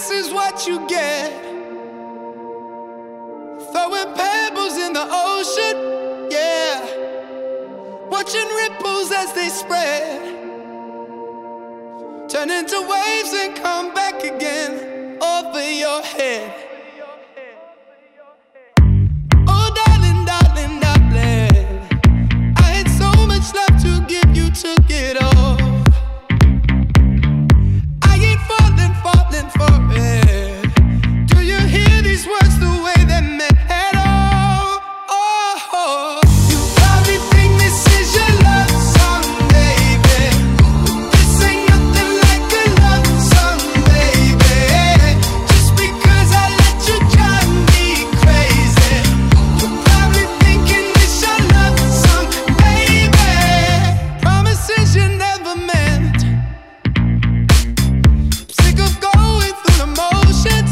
this is what you get. Throwing pebbles in the ocean, yeah. Watching ripples as they spread, turn into waves and come back again over your head. Oh darling, darling, darling, I had so much love to give, you took it all. I ain't falling, falling for it. Do you hear these words the way they're meant at all? Oh, you probably think this is your love song, baby. This ain't nothing like a love song, baby. Just because I let you drive me crazy. You're probably thinking this your love song, baby. Promises you never meant. Sick of going through the motions.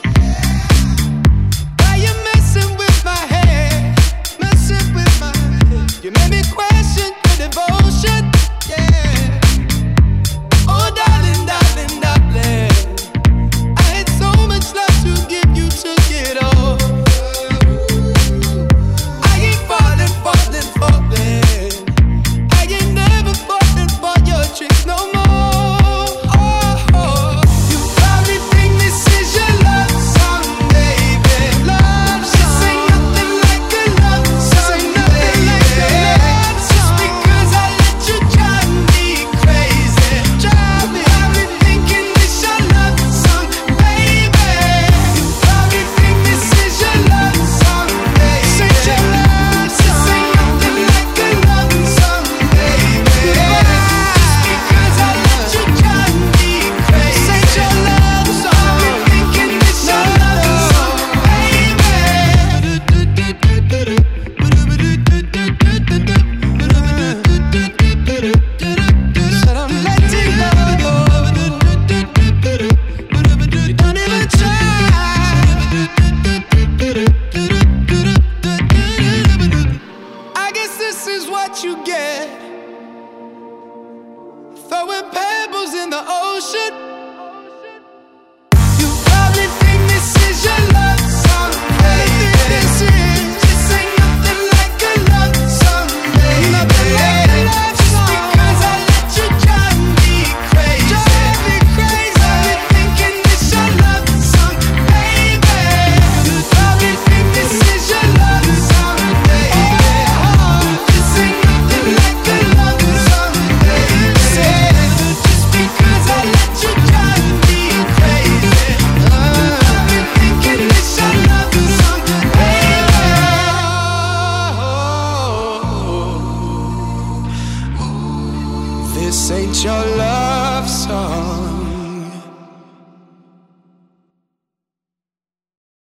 Why you messing with my head? Messing with my head. You made me question your devotion. Yeah. Oh darling, darling, darling, I had so much love to give, you took it all. I ain't falling, falling, falling. I ain't never falling for your tricks no more. Oh, you probably think this is your love song, baby. Love song. This ain't nothing like a love song, baby. Just because I let you drive me crazy. Drive me. Probably thinking this your love song, baby. You probably think this is your love song, baby. This ain't your love song. This ain't nothing like a love song, baby. Just because I let you drive me crazy. This ain't your love song. Probably thinking this your love song, baby. Said I'm letting go. You don't even try. I guess this is what you get. Throwing pebbles in the ocean. You probably think this is your love song, baby. This ain't nothing like a love song, baby. Nothing like a love song. Just because I let you drive me crazy. Drive me crazy. Probably thinking this your love song, baby. You probably think this is your love song, baby. This ain't nothing like a love song, baby. Just because I let you drive me crazy. Probably thinking this your love song, baby. This ain't your love song.